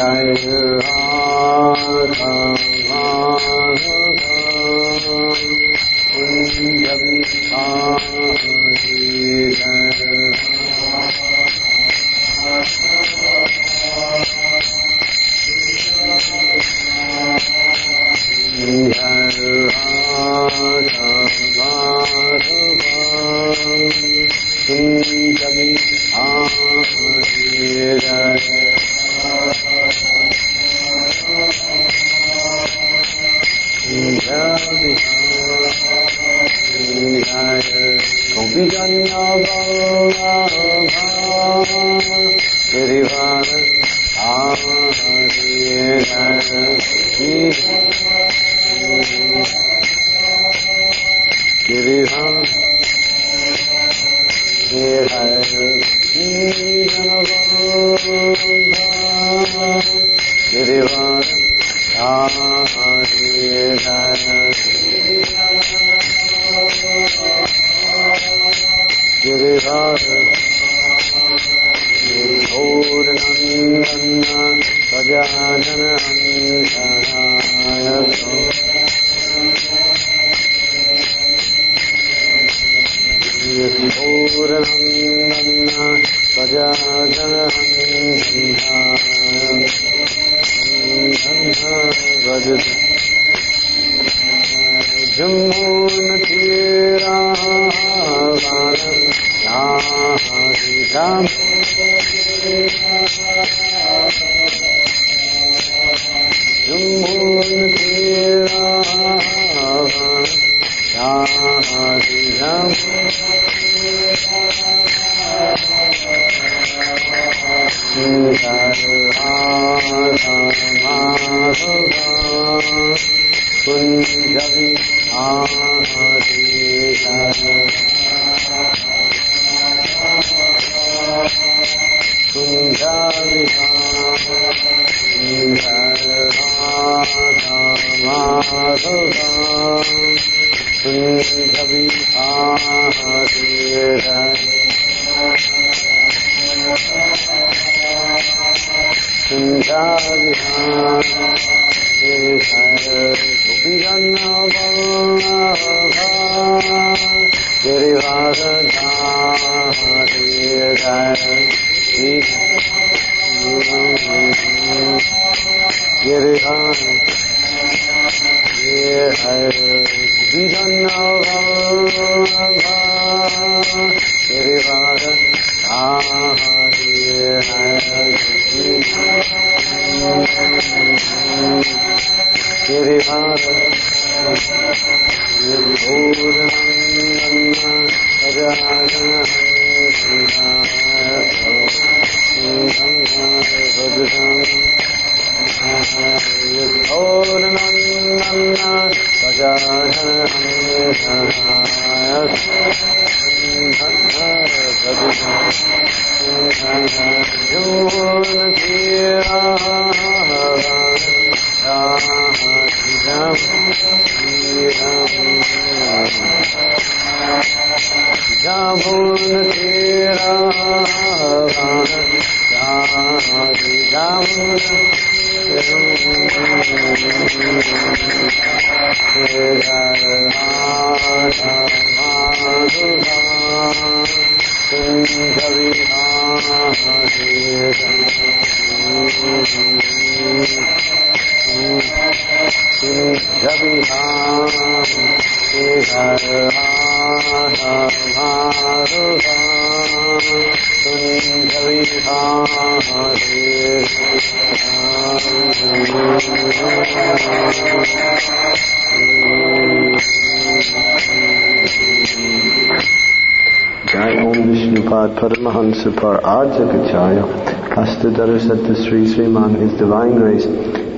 Paramahansa par Ardhakacharya, Astadhara Sattva Sri Sriman, His Divine Grace,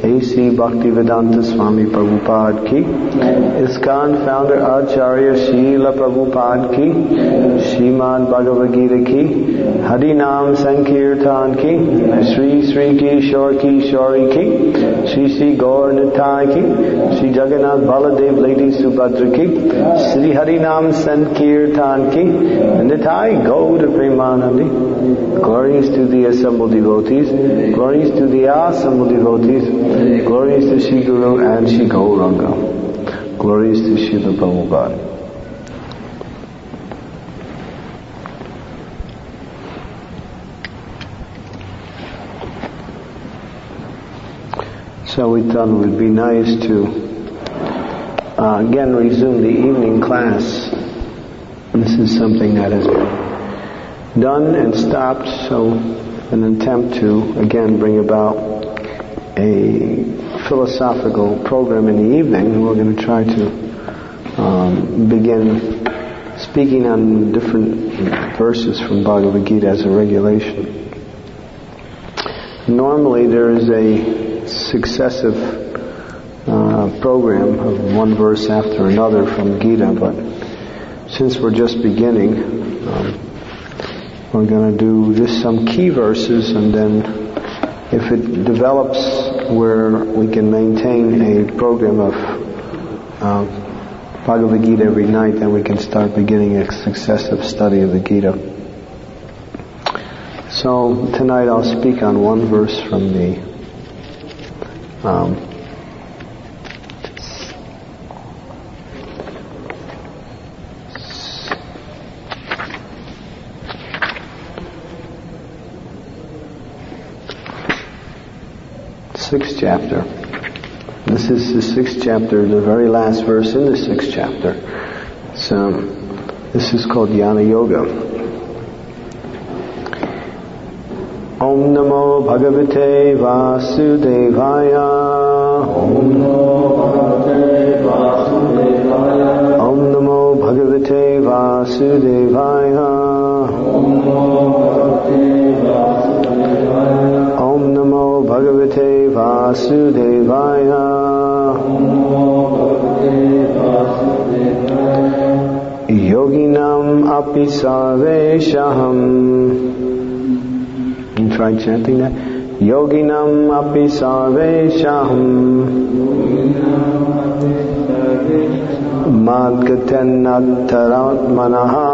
A.C. Bhaktivedanta Swami Prabhupada ki, ISKCON founder Acharya Srila Prabhupada ki, Srimad Bhagavad Gita ki, Harinam Sankirtan ki, Sri Sri Kishore Kishori ki, Sri Sri Gaur Nitai ki, Sri Jagannath Baladev Lady Subhadra ki, Sri Harinam Sankirtan ki, Nitai Gauda Premanandi. Glories to the assembled devotees, glories to the assembled devotees, glories to Shri Guru and Shri Gauranga, glories to Srila Prabhupada. So we thought it would be nice to again resume the evening class. This is something that has been done and stopped, so an attempt to again bring about a philosophical program in the evening. We're going to try to begin speaking on different verses from Bhagavad Gita as a regulation. Normally there is a successive program of one verse after another from Gita, but since we're just beginning, we're going to do just some key verses, and then if it develops where we can maintain a program of Bhagavad Gita every night, then we can start beginning a successive study of the Gita. So tonight I'll speak on one verse from the 6th chapter. This is the 6th chapter, the very last verse in the 6th chapter. So this is called Jnana Yoga. Om Namo Bhagavate Vasudevaya. Om Namo Bhagavate Vasudevaya. Om Namo Bhagavate Vasudevaya. Yoginam api sarveshaham. You try chanting that. Yoginam api sarveshaham. Madgaten attaratmanaha.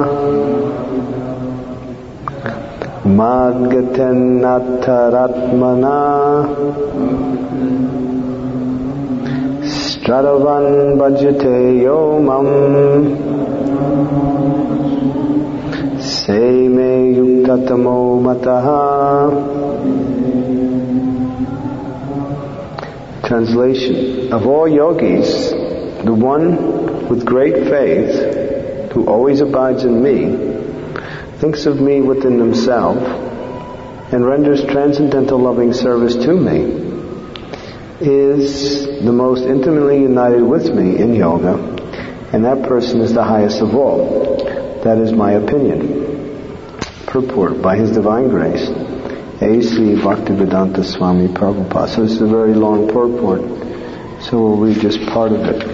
Madgaten attaratmana. Stradavan bhajate yomam. Se me yuktatamo mataha. Translation. Of all yogis, the one with great faith, who always abides in me, thinks of me within himself, and renders transcendental loving service to me, is the most intimately united with me in yoga, and that person is the highest of all. That is my opinion. Purport. By His Divine Grace, A.C. Bhaktivedanta Swami Prabhupada. So it's a very long purport, so we'll read just part of it.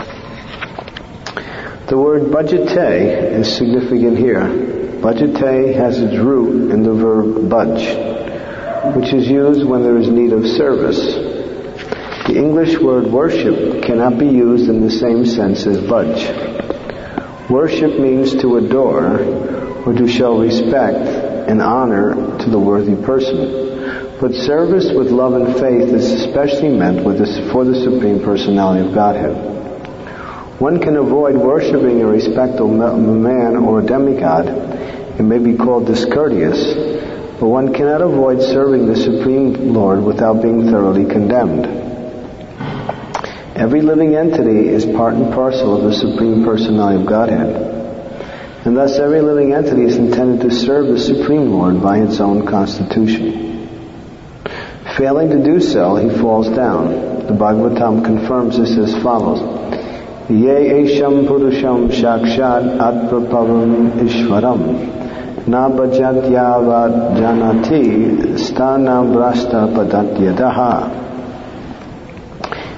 The word bhajate is significant here. Bhajate has its root in the verb bhaj, which is used when there is need of service. The English word worship cannot be used in the same sense as bhaj. Worship means to adore or to show respect and honor to the worthy person. But service with love and faith is especially meant for the Supreme Personality of Godhead. One can avoid worshipping a respectable man or a demigod. It may be called discourteous, but one cannot avoid serving the Supreme Lord without being thoroughly condemned. Every living entity is part and parcel of the Supreme Personality of Godhead. And thus every living entity is intended to serve the Supreme Lord by its own constitution. Failing to do so, he falls down. The Bhagavatam confirms this as follows. Ye esham purusham shakshat atprapavam ishvaram na bhajatyavad janati sthanam brashta padatyadaha.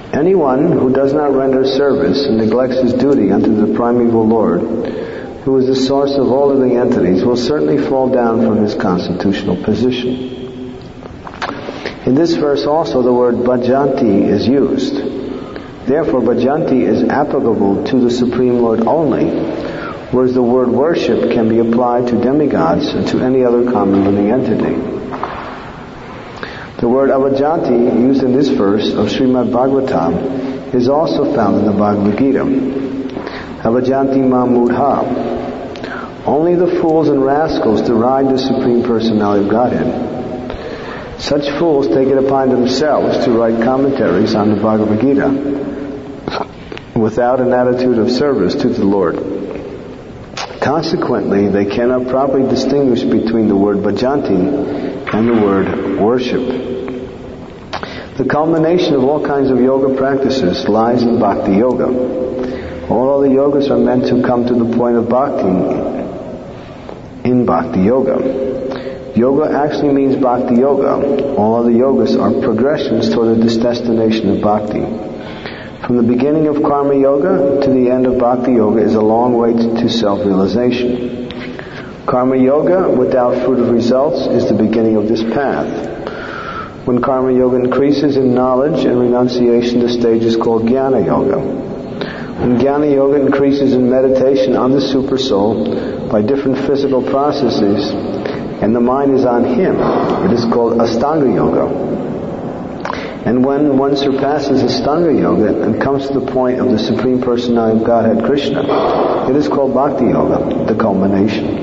Anyone who does not render service and neglects his duty unto the primeval Lord, who is the source of all living entities, will certainly fall down from his constitutional position. In this verse also the word bhajanti is used. Therefore bhajanti is applicable to the Supreme Lord only, whereas the word worship can be applied to demigods and to any other common living entity. The word avajanti used in this verse of Srimad Bhagavatam is also found in the Bhagavad Gita. Avajanti ma mudha. Only the fools and rascals deride the Supreme Personality of Godhead. Such fools take it upon themselves to write commentaries on the Bhagavad Gita without an attitude of service to the Lord. Consequently, they cannot properly distinguish between the word bhajanti and the word worship. The culmination of all kinds of yoga practices lies in Bhakti Yoga. All the yogas are meant to come to the point of Bhakti in Bhakti Yoga. Yoga actually means Bhakti Yoga. All the yogas are progressions toward this destination of Bhakti. From the beginning of Karma Yoga to the end of Bhakti Yoga is a long way to self-realization. Karma Yoga without fruit of results is the beginning of this path. When Karma Yoga increases in knowledge and renunciation, the stage is called Jnana Yoga. When Jnana Yoga increases in meditation on the Super Soul by different physical processes, and the mind is on Him, it is called Astanga Yoga. And when one surpasses Astanga Yoga and comes to the point of the Supreme Personality of Godhead Krishna, it is called Bhakti Yoga, the culmination.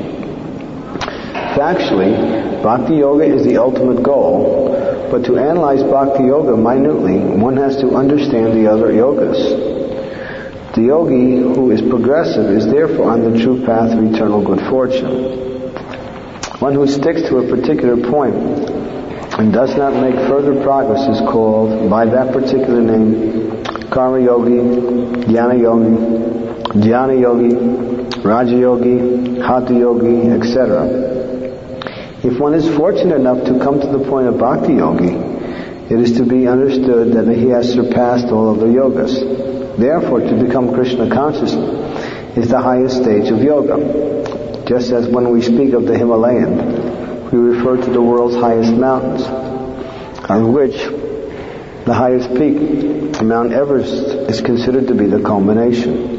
Factually, Bhakti Yoga is the ultimate goal, but to analyze Bhakti Yoga minutely, one has to understand the other yogas. The yogi who is progressive is therefore on the true path of eternal good fortune. One who sticks to a particular point and does not make further progress is called by that particular name Karma Yogi, Jnana Yogi, Jnana Yogi, Raja Yogi, Hatha Yogi, etc. If one is fortunate enough to come to the point of Bhakti Yogi, it is to be understood that he has surpassed all other yogas. Therefore, to become Krishna conscious is the highest stage of yoga. Just as when we speak of the Himalayan, we refer to the world's highest mountains, on which the highest peak, Mount Everest, is considered to be the culmination.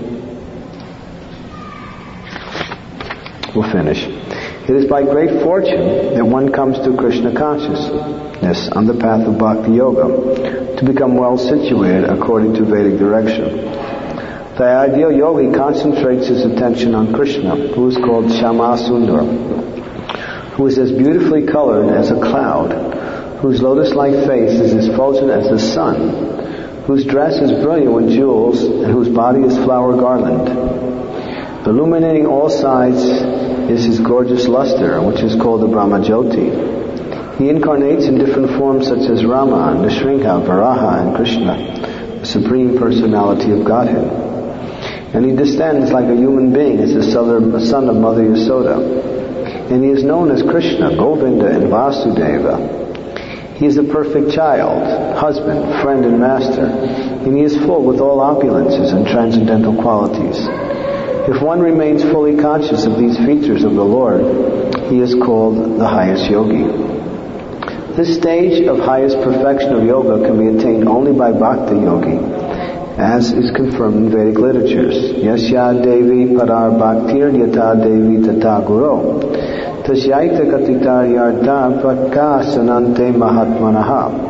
We'll finish. It is by great fortune that one comes to Krishna consciousness on the path of Bhakti Yoga to become well situated according to Vedic direction. The ideal yogi concentrates his attention on Krishna, who is called Shama Sundar, who is as beautifully colored as a cloud, whose lotus-like face is as fulgent as the sun, whose dress is brilliant with jewels, and whose body is flower garland. Illuminating all sides is his gorgeous luster, which is called the Brahmajyoti. He incarnates in different forms such as Rama, Nrsimha, Varaha, and Krishna, the Supreme Personality of Godhead. And he descends like a human being as the son of Mother Yasoda. And he is known as Krishna, Govinda, and Vasudeva. He is a perfect child, husband, friend, and master, and he is full with all opulences and transcendental qualities. If one remains fully conscious of these features of the Lord, he is called the highest yogi. This stage of highest perfection of yoga can be attained only by Bhakti Yogi, as is confirmed in Vedic literatures. Yasya Devi Parar Bhaktir Yata Devi Tata Guru Tasyaita Katitar Yarda Prakasanante Mahatmanaha.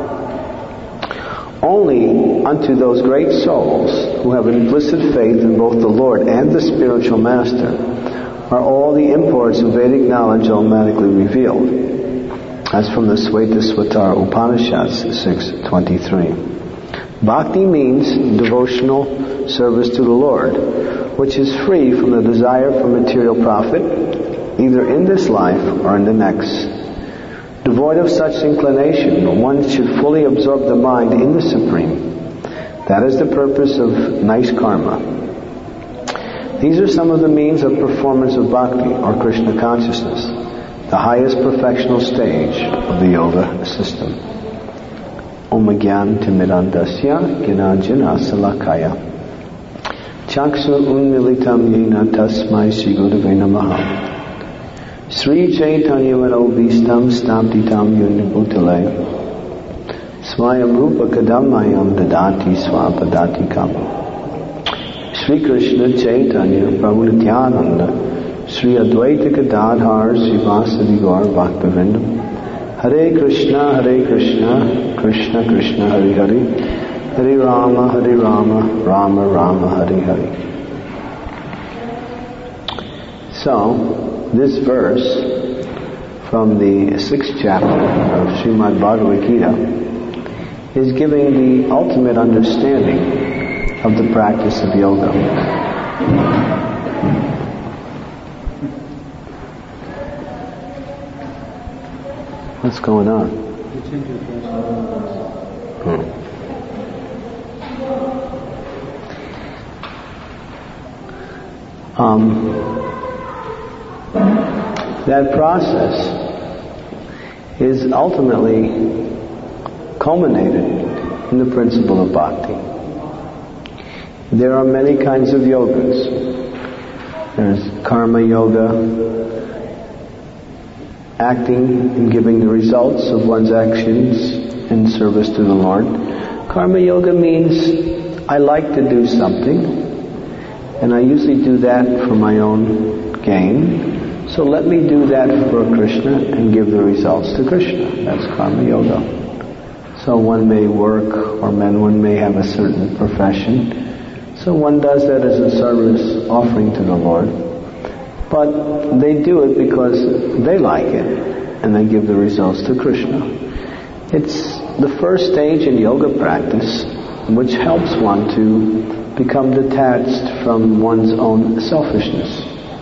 Only unto those great souls who have implicit faith in both the Lord and the spiritual master are all the imports of Vedic knowledge automatically revealed, as from the Svetasvatara Upanishads 6.23. Bhakti means devotional service to the Lord, which is free from the desire for material profit, either in this life or in the next. Devoid of such inclination, one should fully absorb the mind in the Supreme. That is the purpose of nice karma. These are some of the means of performance of bhakti, or Krishna consciousness, the highest perfectional stage of the yoga system. Om Gyantimirandasya Gyananjana Salakaya Chaksu Unmilitam Yena Tasmai Shri Gurave Namaha Sri Chaitanya Manobhistam Staptitam Yena Bhutale Swayam Rupa Kadamayam Dadati Swapadati Sri Krishna Chaitanya Prabhu Nityananda Sri Advaita Gadadhar Srivasadi Gaur Bhaktivinoda Hare Krishna Krishna Krishna Hare Hare Hare Rama Rama Rama Hare Hare. So this verse from the 6th chapter of Srimad Bhagavad Gita is giving the ultimate understanding of the practice of yoga. What's going on? That process is ultimately culminated in the principle of bhakti. There are many kinds of yogas. There's karma yoga, acting and giving the results of one's actions in service to the Lord. Karma yoga means I like to do something, and I usually do that for my own gain. So let me do that for Krishna and give the results to Krishna. That's karma yoga. So one may work, or one may have a certain profession. So one does that as a service offering to the Lord. But they do it because they like it, and they give the results to Krishna. It's the first stage in yoga practice, which helps one to become detached from one's own selfishness.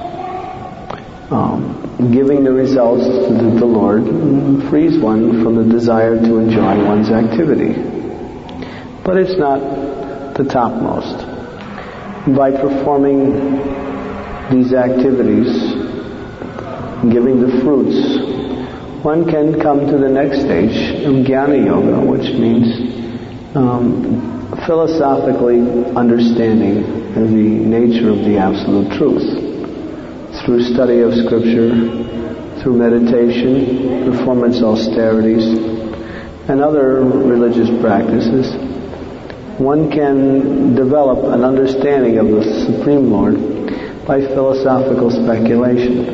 Giving the results to the Lord frees one from the desire to enjoy one's activity. But it's not the topmost. By performing these activities, giving the fruits, one can come to the next stage of Jnana Yoga, which means philosophically understanding the nature of the absolute truth. Through study of scripture, through meditation, performance austerities, and other religious practices, one can develop an understanding of the Supreme Lord by philosophical speculation.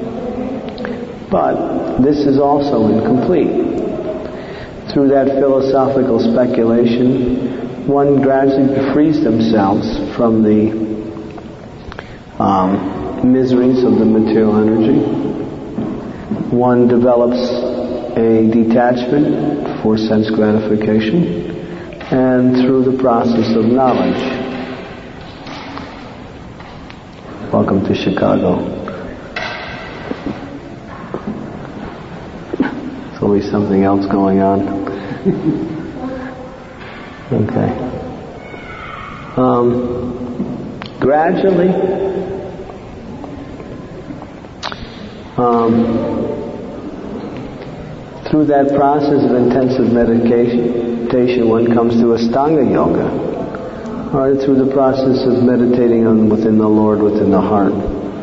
But this is also incomplete. Through that philosophical speculation, one gradually frees themselves from the miseries of the material energy. One develops a detachment for sense gratification, and through the process of knowledge. Welcome to Chicago. There's always something else going on. Okay. Gradually, through that process of intensive meditation, one comes to Astanga Yoga, or through the process of meditating on within the Lord, within the heart.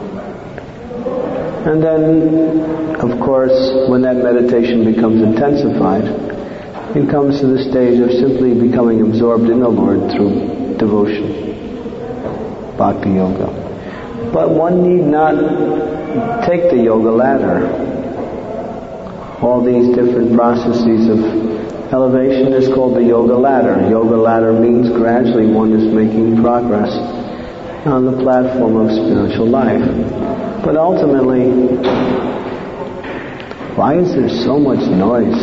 And then, of course, when that meditation becomes intensified, it comes to the stage of simply becoming absorbed in the Lord through devotion, Bhakti Yoga. But one need not take the yoga ladder. All these different processes of elevation is called the yoga ladder. Yoga ladder means gradually one is making progress on the platform of spiritual life. But ultimately, why is there so much noise?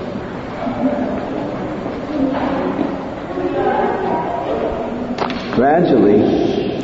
Gradually,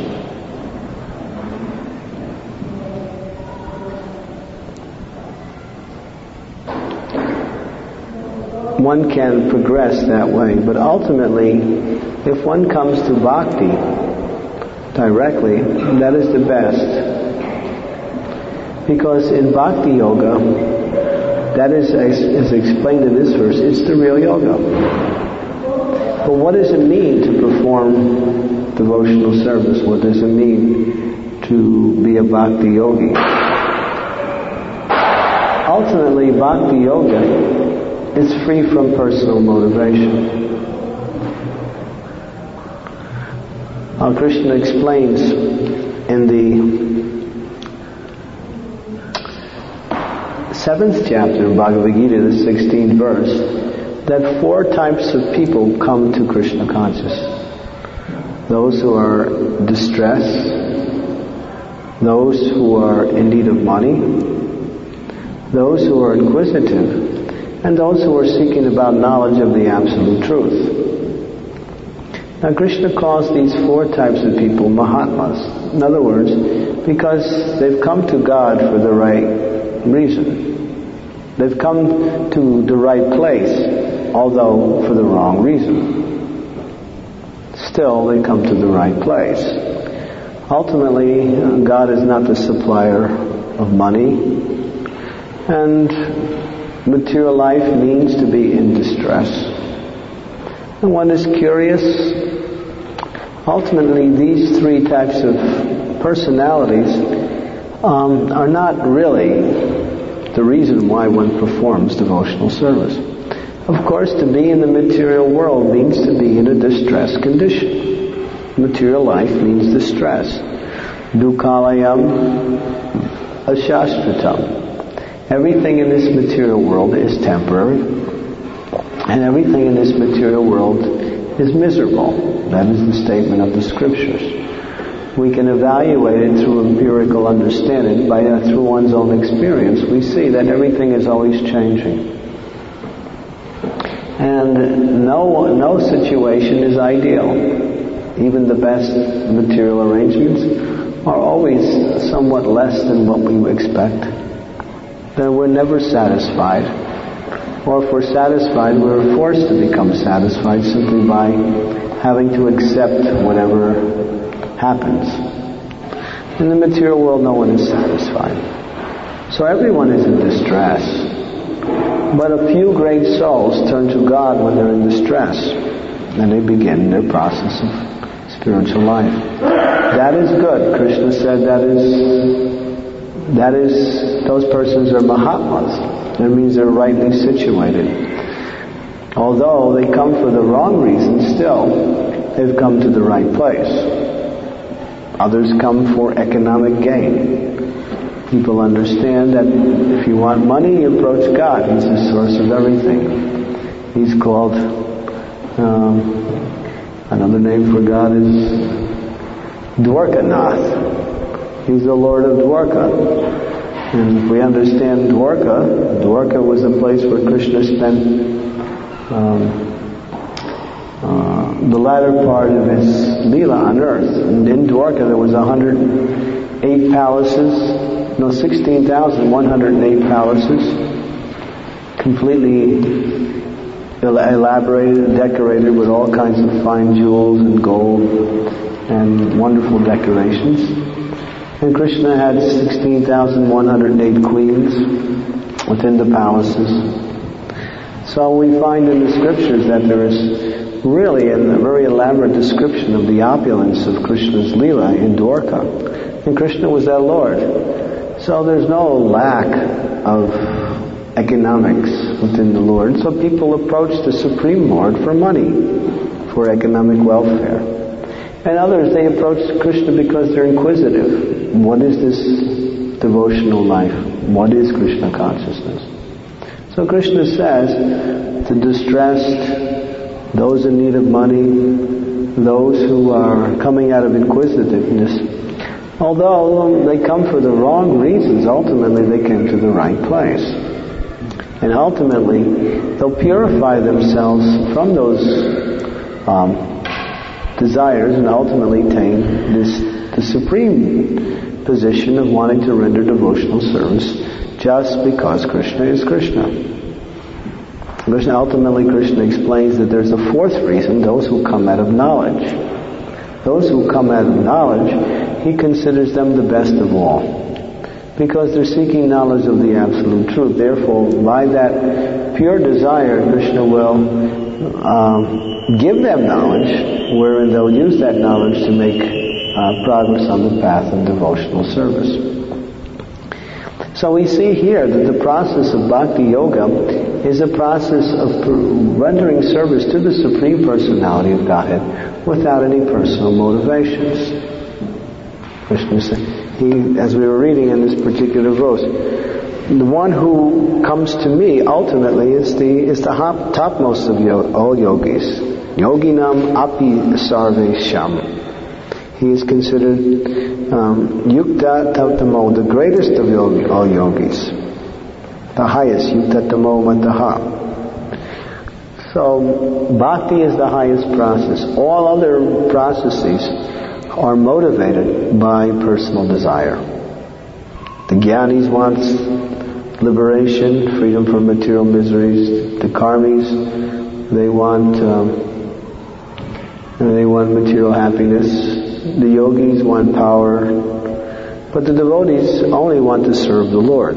one can progress that way, but ultimately, if one comes to bhakti directly, that is the best. Because in bhakti yoga, That is explained in this verse. It's the real yoga. But what does it mean to perform devotional service? What does it mean to be a bhakti yogi? Ultimately, bhakti yoga is free from personal motivation. Krishna explains in the 7th chapter of Bhagavad Gita, the 16th verse, that 4 types of people come to Krishna consciousness. Those who are distressed, those who are in need of money, those who are inquisitive, and those who are seeking about knowledge of the absolute truth. Now Krishna calls these 4 types of people Mahatmas. In other words, because they've come to God for the right reason. They've come to the right place, although for the wrong reason. Still, they come to the right place. Ultimately, God is not the supplier of money, and material life means to be in distress. And one is curious. Ultimately, these 3 types of personalities are not really the reason why one performs devotional service. Of course, to be in the material world means to be in a distressed condition. Material life means distress. Dukkalayam ashashtratam. Everything in this material world is temporary, and everything in this material world is miserable. That is the statement of the scriptures. We can evaluate it through empirical understanding, through one's own experience. We see that everything is always changing. And no situation is ideal. Even the best material arrangements are always somewhat less than what we expect. Then we're never satisfied. Or if we're satisfied, we're forced to become satisfied simply by having to accept whatever happens. In the material world, no one is satisfied. So everyone is in distress. But a few great souls turn to God when they're in distress, and they begin their process of spiritual life. That is good. Krishna said those persons are Mahatmas. That means they're rightly situated. Although they come for the wrong reason, still, they've come to the right place. Others come for economic gain. People understand that if you want money, you approach God. He's the source of everything. He's called, another name for God is Dwarkanath. He's the Lord of Dwarka. And if we understand Dwarka was a place where Krishna spent the latter part of his Leela on earth. And in Dwarka there was 108 palaces, 16,108 palaces, completely elaborated and decorated with all kinds of fine jewels and gold and wonderful decorations. And Krishna had 16,108 queens within the palaces. So we find in the scriptures that there is really a very elaborate description of the opulence of Krishna's Leela in Dwarka. And Krishna was that Lord. So there's no lack of economics within the Lord. So people approach the Supreme Lord for money, for economic welfare. And others, they approach Krishna because they're inquisitive. What is this devotional life? What is Krishna consciousness? So Krishna says, the distressed, those in need of money, those who are coming out of inquisitiveness, although they come for the wrong reasons, ultimately they came to the right place. And ultimately, they'll purify themselves from those desires and ultimately attain the supreme position of wanting to render devotional service just because Krishna is Krishna. Ultimately, Krishna explains that there's a 4th reason, those who come out of knowledge. Those who come out of knowledge, he considers them the best of all. because they're seeking knowledge of the absolute truth. Therefore, by that pure desire, Krishna will give them knowledge, wherein they'll use that knowledge to make progress on the path of devotional service. So we see here that the process of Bhakti Yoga is a process of rendering service to the Supreme Personality of Godhead without any personal motivations. Krishna said, as we were reading in this particular verse, the one who comes to me ultimately is the topmost of all yogis. Yoginam api sarvesham. He is considered Yukta Tattamo, the greatest of all yogis. The highest, Yukta Tamo Mataha. So, bhakti is the highest process. All other processes are motivated by personal desire. The Jnanis want liberation, freedom from material miseries. The Karmis, they want material happiness. The yogis want power, but the devotees only want to serve the Lord.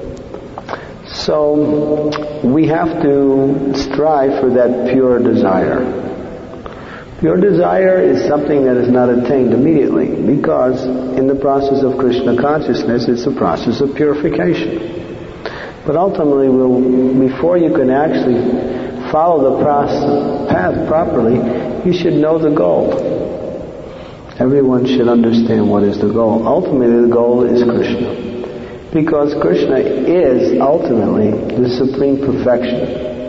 So we have to strive for that pure desire. Pure desire is something that is not attained immediately, because in the process of Krishna consciousness, it's a process of purification. But ultimately, before you can actually follow the path properly, you should know the goal. Everyone should understand what is the goal. Ultimately, the goal is Krishna. Because Krishna is ultimately the supreme perfection.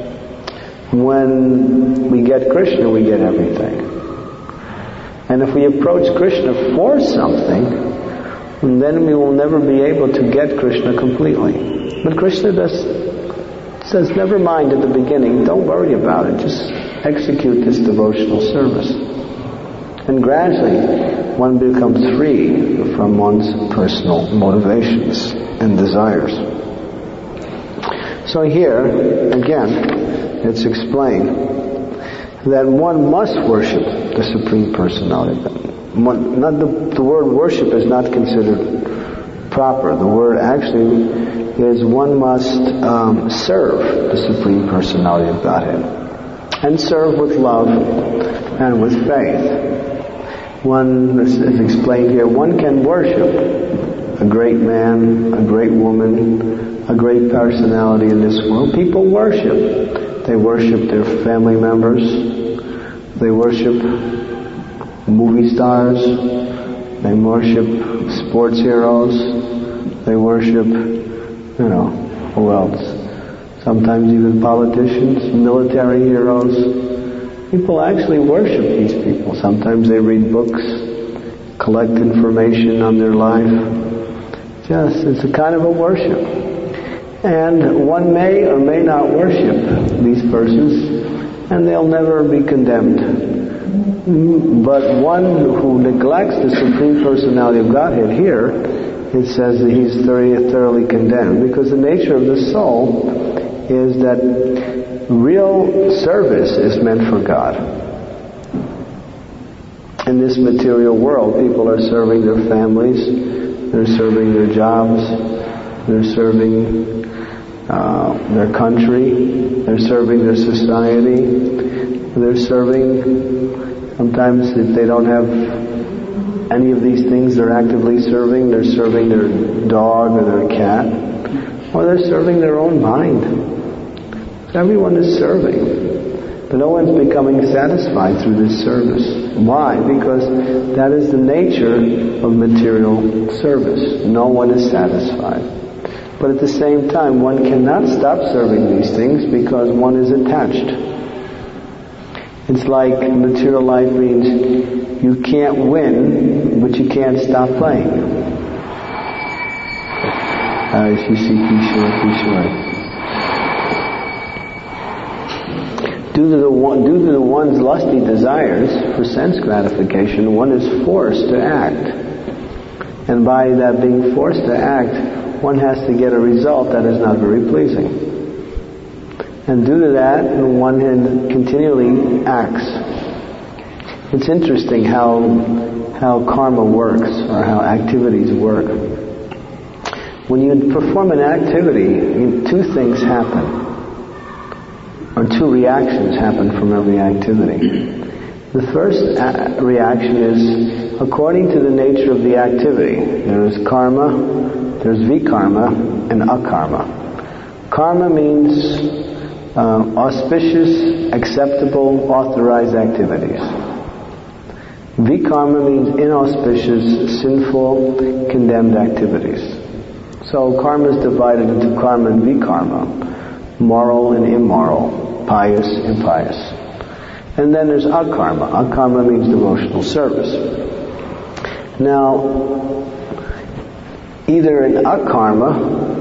When we get Krishna, we get everything. And if we approach Krishna for something, then we will never be able to get Krishna completely. But Krishna says, never mind at the beginning, don't worry about it, just execute this devotional service. And gradually, one becomes free from one's personal motivations and desires. So here, again, it's explained that one must worship the Supreme Personality. The word worship is not considered proper. The word actually is one must serve the Supreme Personality of Godhead. And serve with love and with faith. One is explained here, one can worship a great man, a great woman, a great personality in this world. People worship. They worship their family members. They worship movie stars. They worship sports heroes. They worship, who else? Sometimes even politicians, military heroes. People actually worship these people. Sometimes they read books, collect information on their life. It's a kind of a worship. And one may or may not worship these persons, and they'll never be condemned. But one who neglects the Supreme Personality of Godhead here, it says that he's thoroughly condemned, because the nature of the soul is that real service is meant for God. In this material world, people are serving their families, they're serving their jobs, they're serving their country, they're serving their society, they're serving, sometimes if they don't have any of these things they're actively serving, they're serving their dog or their cat, or they're serving their own mind. Everyone is serving, but no one's becoming satisfied through this service. Why? Because that is the nature of material service. No one is satisfied. But at the same time, one cannot stop serving these things because one is attached. It's like material life means you can't win, but you can't stop playing. Due to the one's lusty desires for sense gratification, one is forced to act. And by that being forced to act, one has to get a result that is not very pleasing. And due to that, one continually acts. It's interesting how karma works, or how activities work. When you perform an activity, two things happen, or two reactions happen from every activity. The first reaction is according to the nature of the activity. There is karma, there's vikarma, and akarma. Karma means auspicious, acceptable, authorized activities. Vikarma means inauspicious, sinful, condemned activities. So karma is divided into karma and vikarma, moral and immoral, pious and impious. And then there's akarma. Akarma means devotional service. Now, either in karma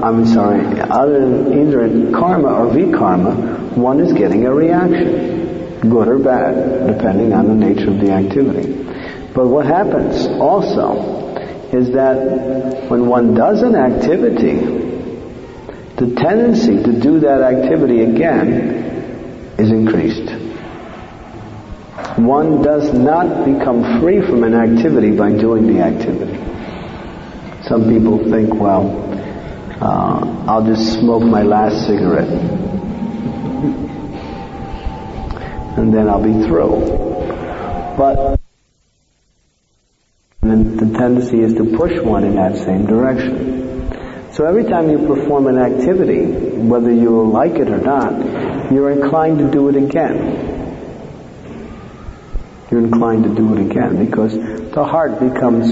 or vikarma, one is getting a reaction, good or bad, depending on the nature of the activity. But what happens also is that when one does an activity, the tendency to do that activity again is increased. One does not become free from an activity by doing the activity. Some people think, well, I'll just smoke my last cigarette and then I'll be through. But the tendency is to push one in that same direction. So every time you perform an activity, whether you like it or not, you're inclined to do it again. You're inclined to do it again because the heart becomes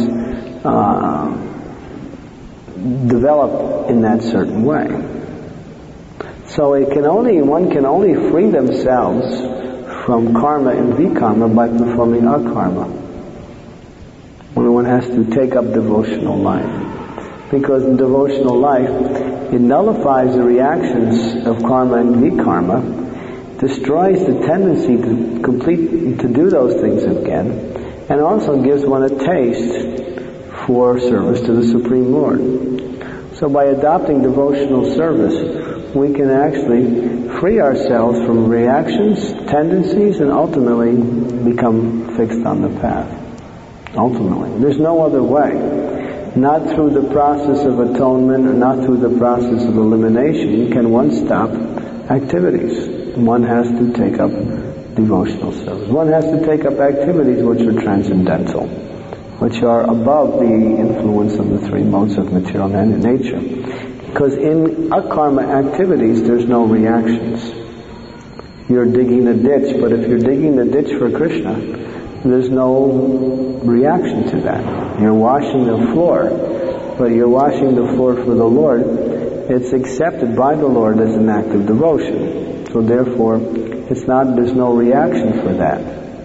developed in that certain way. So one can only free themselves from karma and vikarma by performing akarma. When one has to take up devotional life. Because in devotional life, it nullifies the reactions of karma and vikarma, destroys the tendency to do those things again, and also gives one a taste for service to the Supreme Lord. So by adopting devotional service, we can actually free ourselves from reactions, tendencies, and ultimately become fixed on the path. Ultimately. There's no other way. Not through the process of atonement, or not through the process of elimination can one stop activities. One has to take up devotional service. One has to take up activities which are transcendental, which are above the influence of the three modes of material nature. Because in akarma activities, there's no reactions. You're digging a ditch, but if you're digging the ditch for Krishna, there's no reaction to that. You're washing the floor, but you're washing the floor for the Lord. It's accepted by the Lord as an act of devotion. So therefore, there's no reaction for that.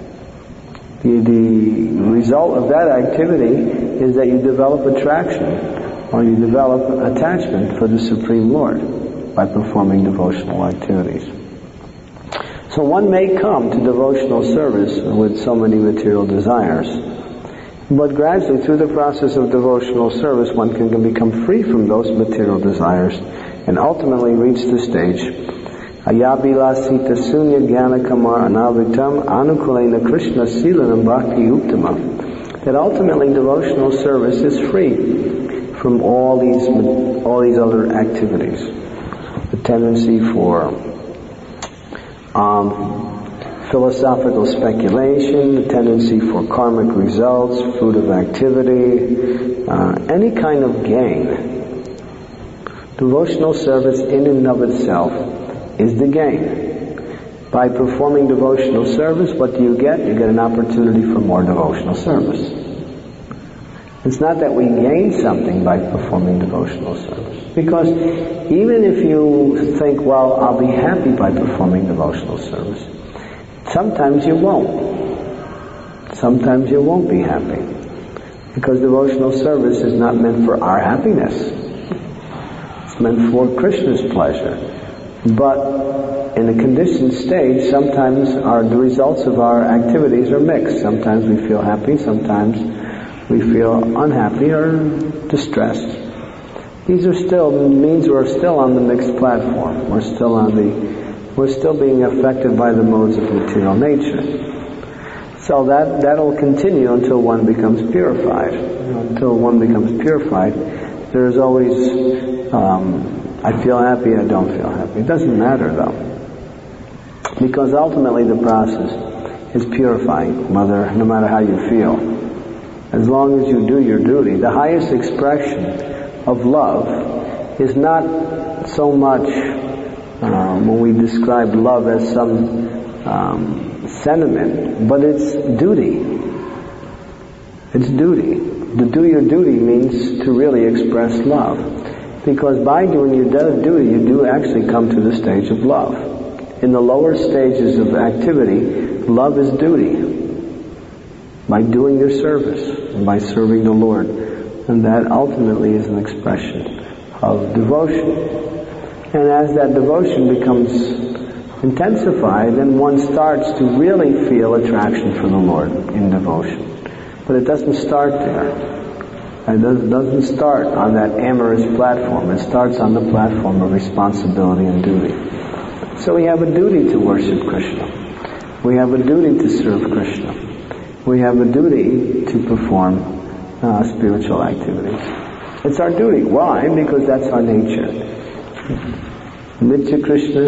The result of that activity is that you develop attraction or you develop attachment for the Supreme Lord by performing devotional activities. So one may come to devotional service with so many material desires, but gradually through the process of devotional service one can become free from those material desires and ultimately reach the stage Ayabila Sita Sunya Jnana Kamar Anavitam Anukulena Krishna Silanam Bhakti Uttama, that ultimately devotional service is free from all these other activities. The tendency for philosophical speculation, the tendency for karmic results, fruit of activity, any kind of gain. Devotional service in and of itself is the gain. By performing devotional service, what do you get? You get an opportunity for more devotional service. It's not that we gain something by performing devotional service. Because even if you think, well, I'll be happy by performing devotional service, sometimes you won't. Sometimes you won't be happy. Because devotional service is not meant for our happiness. It's meant for Krishna's pleasure. But in a conditioned stage, sometimes the results of our activities are mixed. Sometimes we feel happy, sometimes we feel unhappy or distressed. These are means we're still on the mixed platform. We're still being affected by the modes of material nature. So that'll continue until one becomes purified. Until one becomes purified, There's always, I feel happy, I don't feel happy. It doesn't matter though. Because ultimately the process is purifying, no matter how you feel. As long as you do your duty. The highest expression of love is not so much when we describe love as some sentiment, but it's duty. It's duty. To do your duty means to really express love. Because by doing your duty, you do actually come to the stage of love. In the lower stages of activity, love is duty. By doing your service, and by serving the Lord. And that ultimately is an expression of devotion. And as that devotion becomes intensified, then one starts to really feel attraction for the Lord in devotion. But it doesn't start there. It doesn't start on that amorous platform. It starts on the platform of responsibility and duty. So we have a duty to worship Krishna. We have a duty to serve Krishna. We have a duty to perform spiritual activities. It's our duty. Why? Because that's our nature. Nitya Krishna,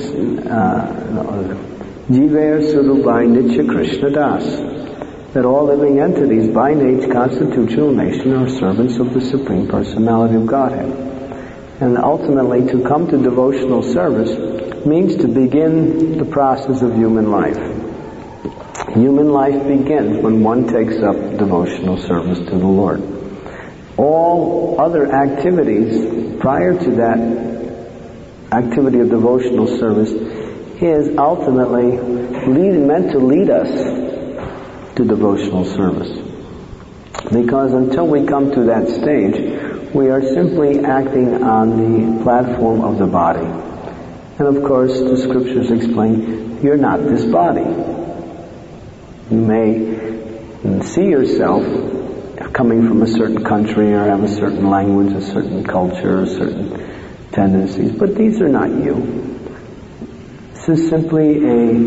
Jivair Surubai Nitya Krishna Das. That all living entities by nature, constitutional nation, are servants of the Supreme Personality of Godhead. And ultimately, to come to devotional service means to begin the process of human life. Human life begins when one takes up devotional service to the Lord. All other activities prior to that activity of devotional service is ultimately meant to lead us to devotional service. Because until we come to that stage, we are simply acting on the platform of the body. And of course, the scriptures explain, you're not this body. You may see yourself coming from a certain country or have a certain language, a certain culture, certain tendencies, but these are not you. This is simply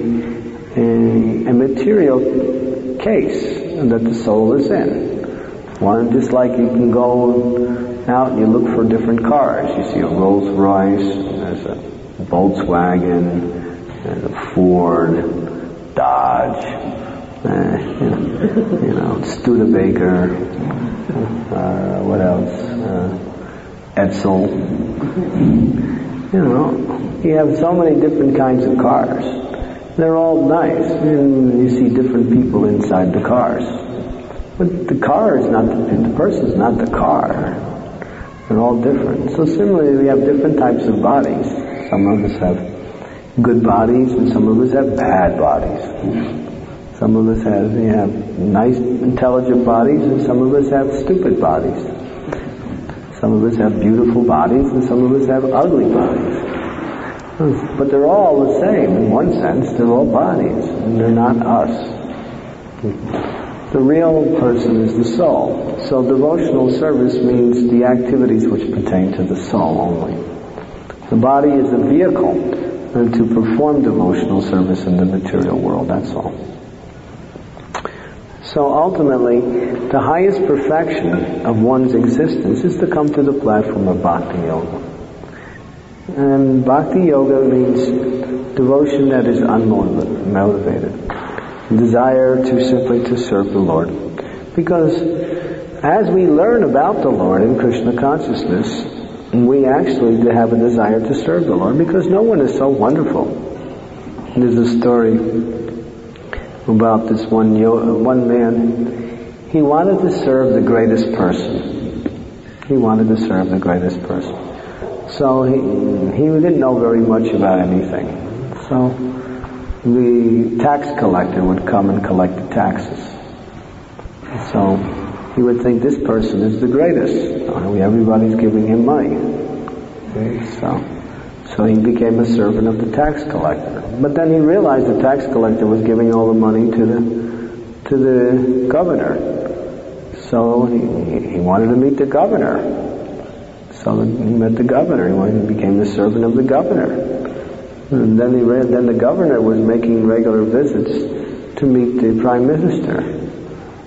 a material case that the soul is in. One, just like you can go out and you look for different cars. You see a Rolls Royce, there's a Volkswagen, there's a Ford, Dodge, Studebaker, what else? Edsel. You have so many different kinds of cars. They're all nice, and you see different people inside the cars. But the car is not the person's not the car. They're all different. So similarly, we have different types of bodies. Some of us have good bodies, and some of us have bad bodies. Some of us have nice, intelligent bodies, and some of us have stupid bodies. Some of us have beautiful bodies, and some of us have ugly bodies. But they're all the same. In one sense, they're all bodies, and they're not us. The real person is the soul. So devotional service means the activities which pertain to the soul only. The body is a vehicle to perform devotional service in the material world, that's all. So ultimately, the highest perfection of one's existence is to come to the platform of Bhakti Yoga. And Bhakti Yoga means devotion that is unmotivated. Desire to simply to serve the Lord. Because as we learn about the Lord in Krishna consciousness, we actually have a desire to serve the Lord because no one is so wonderful. There's a story about this one man. He wanted to serve the greatest person. He wanted to serve the greatest person. So he didn't know very much about anything. So the tax collector would come and collect the taxes. So he would think this person is the greatest. Everybody's giving him money. Okay, so he became a servant of the tax collector. But then he realized the tax collector was giving all the money to the governor. So he wanted to meet the governor. So he met the governor. He became the servant of the governor. And then the governor was making regular visits to meet the prime minister.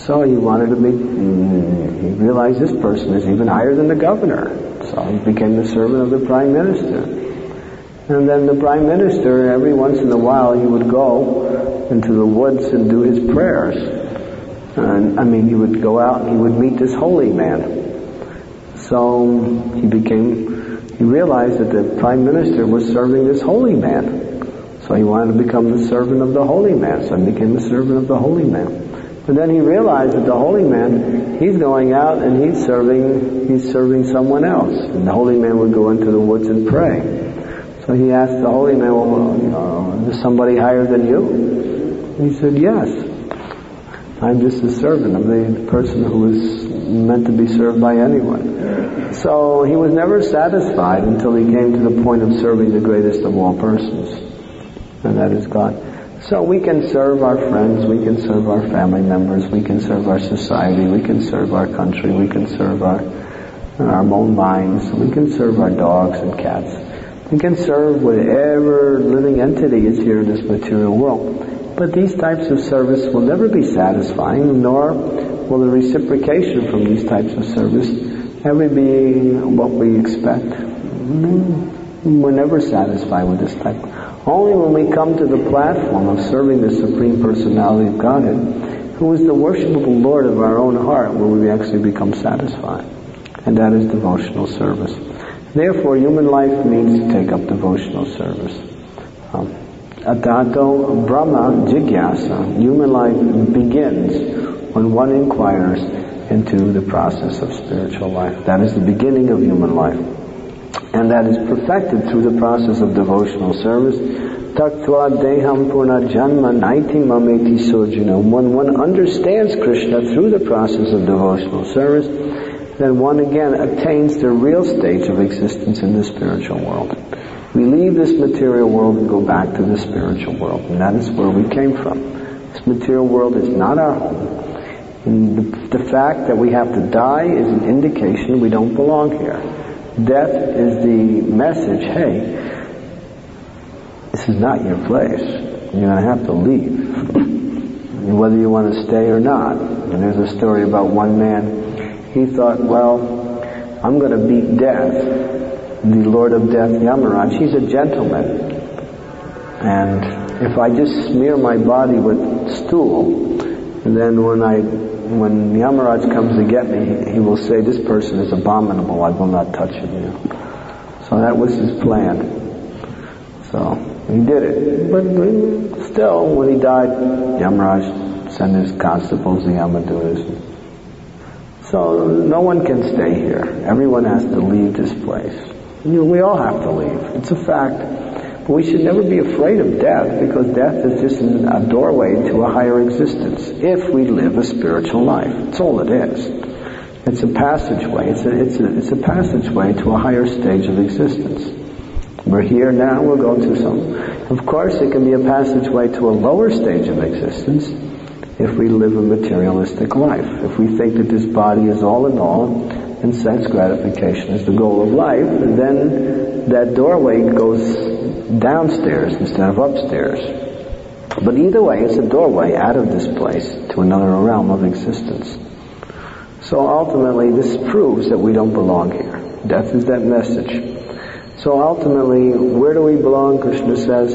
So he wanted to be, he realized this person is even higher than the governor. So he became the servant of the prime minister. And then the prime minister, every once in a while, he would go into the woods and do his prayers. He would go out and he would meet this holy man. So he realized that the prime minister was serving this holy man. So he wanted to become the servant of the holy man. So he became the servant of the holy man. But then he realized that the holy man, he's going out and he's serving someone else. And the holy man would go into the woods and pray. So he asked the holy man, is there somebody higher than you? He said, yes. I'm just a servant. I'm the person who is meant to be served by anyone. So he was never satisfied until he came to the point of serving the greatest of all persons. And that is God. So we can serve our friends, we can serve our family members, we can serve our society, we can serve our country, we can serve our own minds, we can serve our dogs and cats. We can serve whatever living entity is here in this material world. But these types of service will never be satisfying, nor will the reciprocation from these types of service ever be what we expect. We're never satisfied with this type. Only when we come to the platform of serving the Supreme Personality of Godhead, who is the worshipable Lord of our own heart, will we actually become satisfied. And that is devotional service. Therefore, human life means to take up devotional service. Atato Brahma Jigyasa. Human life begins when one inquires into the process of spiritual life. That is the beginning of human life. And that is perfected through the process of devotional service. Taktva deham purna janma naiti mameti sojana. When one understands Krishna through the process of devotional service, then one again attains the real stage of existence in the spiritual world. We leave this material world and go back to the spiritual world. And that is where we came from. This material world is not our home. And the fact that we have to die is an indication we don't belong here. Death is the message, hey, this is not your place. You're going to have to leave. Whether you want to stay or not. And there's a story about one man. He thought, well, I'm going to beat death. The Lord of Death, Yamaraj, he's a gentleman. And if I just smear my body with stool, and then when Yamaraj comes to get me, he will say, this person is abominable, I will not touch him. So that was his plan. So he did it. But still, when he died, Yamaraj sent his constables, the Yamadutas. So no one can stay here. Everyone has to leave this place. We all have to leave. It's a fact. But we should never be afraid of death, because death is just a doorway to a higher existence. If we live a spiritual life, that's all it is. It's a passageway. It's a passageway to a higher stage of existence. We're here now. We'll go through some. Of course, it can be a passageway to a lower stage of existence if we live a materialistic life. If we think that this body is all in all, and sense gratification is the goal of life, then that doorway goes downstairs instead of upstairs. But either way, it's a doorway out of this place to another realm of existence. So ultimately, this proves that we don't belong here. Death is that message. So ultimately, where do we belong? Krishna says,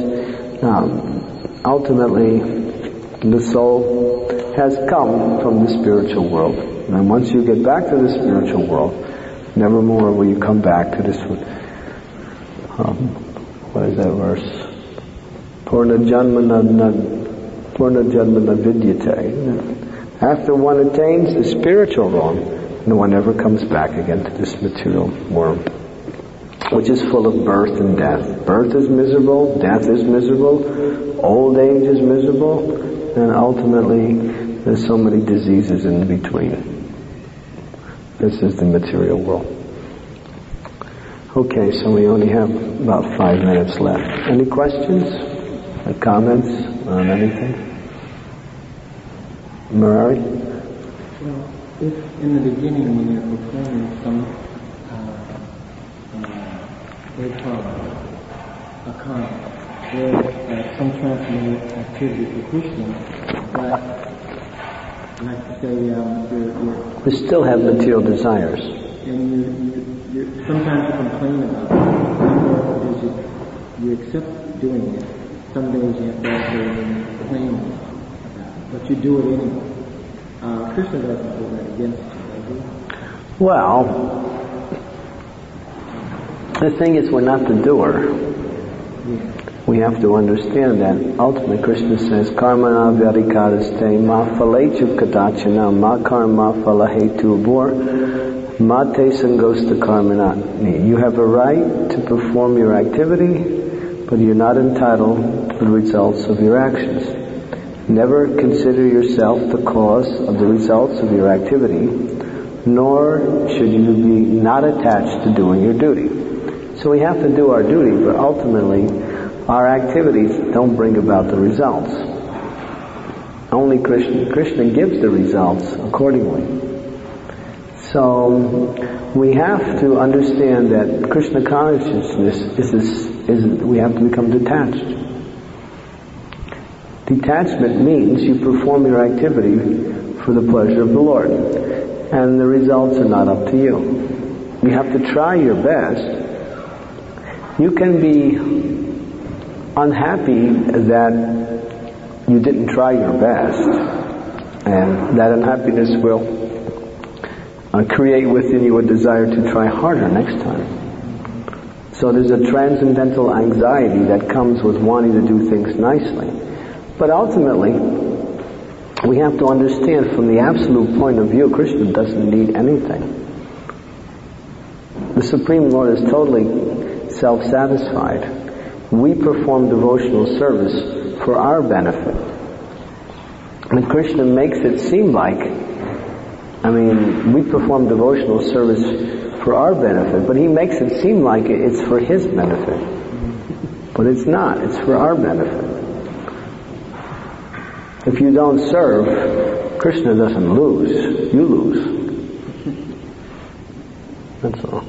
ultimately, the soul has come from the spiritual world. And once you get back to the spiritual world, never more will you come back to this one. What is that verse? Purna janma na vidyate. After one attains the spiritual realm, no one ever comes back again to this material world, which is full of birth and death. Birth is miserable, death is miserable, old age is miserable, and ultimately there's so many diseases in between. This is the material world. Okay, so we only have about 5 minutes left. Any questions or comments on anything? Murari? Well, if in the beginning when you're performing some account, there's some transmitted activity for Krishna, but like to say, you're We still have material desires. and you sometimes you complain about it. Some days you accept doing it. Some days you have to also complain about it, but you do it anyway. Krishna doesn't hold that against you, does he? Well, the thing is, we're not the doer. Yeah. We have to understand that. Ultimately, Krishna says, Karmana vyadikaraste ma phalechu kadachana ma karma phalahetu abhor ma te sangosta karmana. You have a right to perform your activity, but you're not entitled to the results of your actions. Never consider yourself the cause of the results of your activity, nor should you be not attached to doing your duty. So we have to do our duty, but ultimately our activities don't bring about the results. Only Krishna gives the results accordingly. So we have to understand that Krishna consciousness is we have to become detached. Detachment means you perform your activity for the pleasure of the Lord, and the results are not up to you. You have to try your best. You can be unhappy that you didn't try your best, and that unhappiness will create within you a desire to try harder next time. So there's a transcendental anxiety that comes with wanting to do things nicely. But ultimately, we have to understand from the absolute point of view, Krishna doesn't need anything. The Supreme Lord is totally self-satisfied. We perform devotional service for our benefit. And Krishna makes it seem like, we perform devotional service for our benefit, but he makes it seem like it's for his benefit. But it's not. It's for our benefit. If you don't serve, Krishna doesn't lose. You lose. That's all.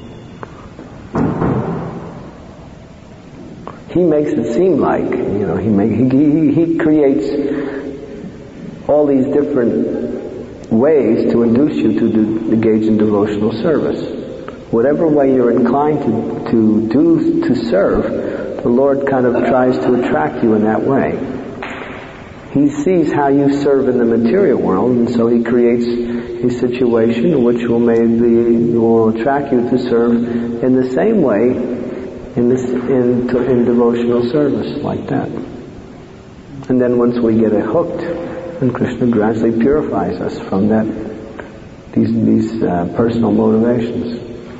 He makes it seem like, he creates all these different ways to induce you to engage in devotional service. Whatever way you're inclined to serve, the Lord kind of tries to attract you in that way. He sees how you serve in the material world, and so he creates a situation which will attract you to serve in the same way in devotional service, like that. And then once we get it hooked, then Krishna gradually purifies us from these personal motivations.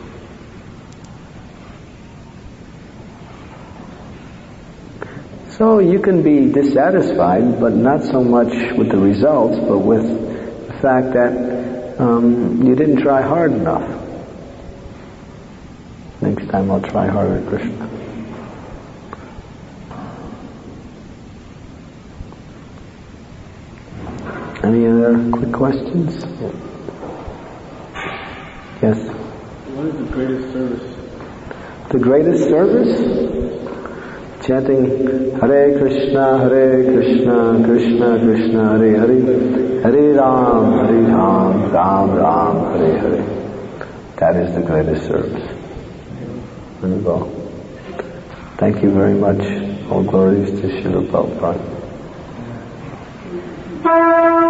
So you can be dissatisfied, but not so much with the results, but with the fact that you didn't try hard enough. Next time I'll try harder, Krishna. Any other quick questions? Yes? What is the greatest service? The greatest service? Chanting Hare Krishna, Krishna Krishna, Hare Hare, Hare Ram, Ram Ram, Hare Hare. That is the greatest service. There we go. Thank you very much. All glories to Srila Prabhupada.